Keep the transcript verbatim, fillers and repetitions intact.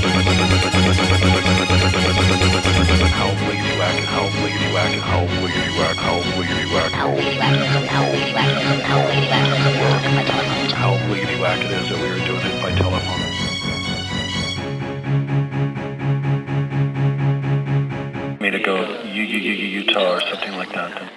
wiggity whack it, how wiggity whack it, how wiggity whack, how wiggity whack, How wiggity whack it is, how wiggity whack it is, how wiggity whack it is, by telephone. how wiggity whack it is that we were doing it by telephone. Me to go U U U U Utah or something like that.